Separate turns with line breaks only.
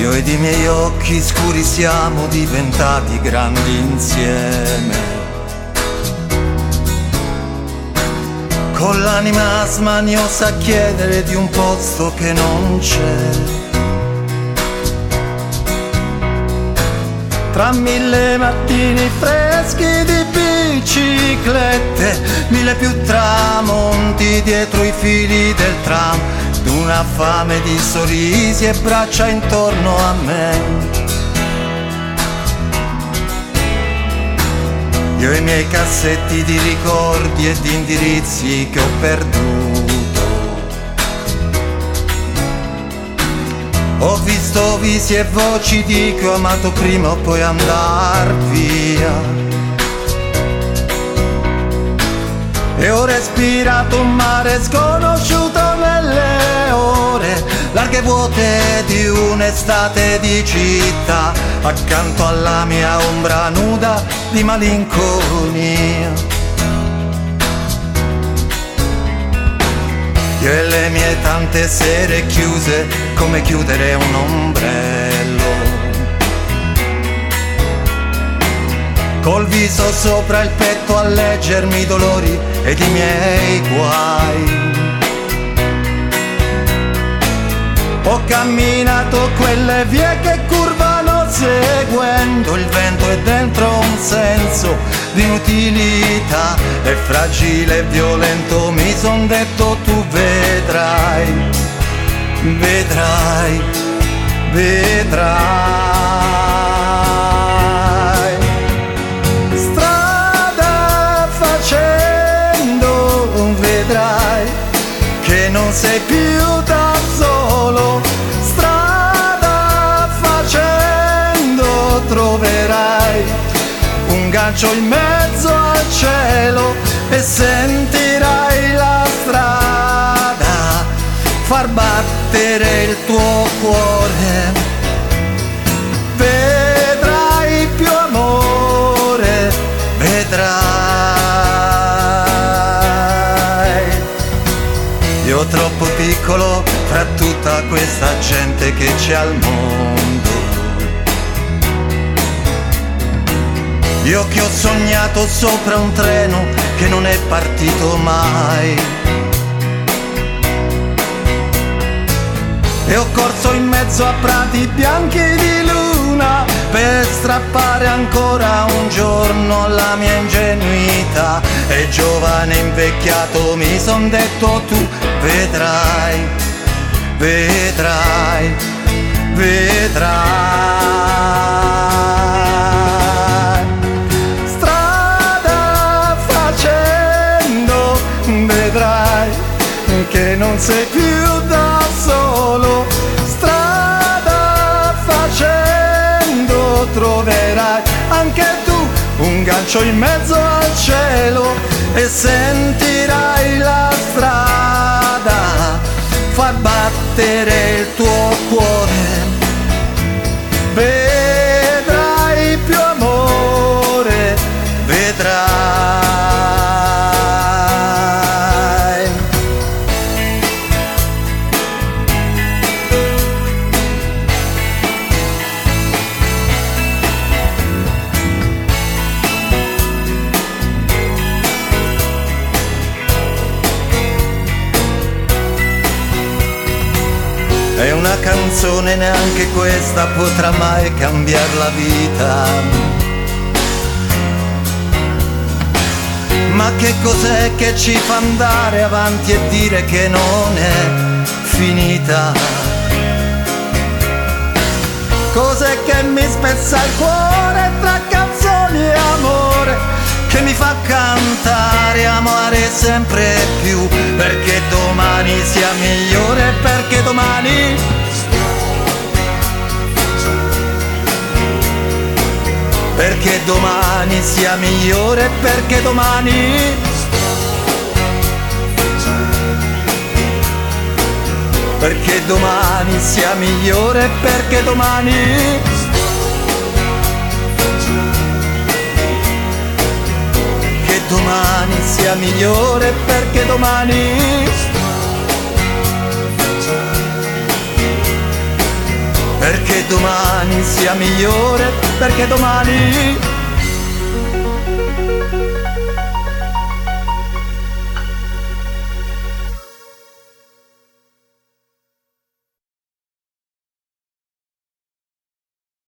Io ed i miei occhi scuri siamo diventati grandi insieme, con l'anima smaniosa a chiedere di un posto che non c'è. Tra mille mattini freschi di biciclette, mille più tramonti dietro i fili del tram, d'una fame di sorrisi e braccia intorno a me. Io e i miei cassetti di ricordi e di indirizzi che ho perduto. Ho visto visi e voci di che ho amato prima o poi andar via, e ho respirato un mare sconosciuto nelle ore larghe vuote di un'estate di città, accanto alla mia ombra nuda di malinconia. Io e le mie tante sere chiuse come chiudere un ombrello, col viso sopra il petto a leggermi i dolori ed i miei guai. Ho camminato quelle vie che curvano seguendo il vento e dentro un senso di inutilità, e fragile e violento mi son detto tu vedrai, vedrai, vedrai. Strada facendo vedrai che non sei più da solo, strada facendo troverai un gancio in mezzo al cielo e sentirai la strada far battere il tuo cuore. Vedrai più amore, vedrai. Io troppo piccolo tra tutta questa gente che c'è al mondo. Io che ho sognato sopra un treno che non è partito mai, e ho corso in mezzo a prati bianchi di luna per strappare ancora un giorno alla mia ingenuità, e giovane invecchiato mi son detto tu vedrai, vedrai, vedrai. Strada facendo vedrai che non sei più da solo, strada facendo troverai anche tu un gancio in mezzo al cielo, e sentirai la strada far battere il tuo cuore. Vedrai più amore, vedrai. E una canzone neanche questa potrà mai cambiare la vita. Ma che cos'è che ci fa andare avanti e dire che non è finita? Cos'è che mi spezza il cuore tra canzoni e amore, che mi fa cantare, amare sempre più, perché domani sia migliore, perché domani perché domani sia migliore, perché domani perché domani sia migliore, perché domani domani sia migliore, perché domani perché domani sia migliore, perché domani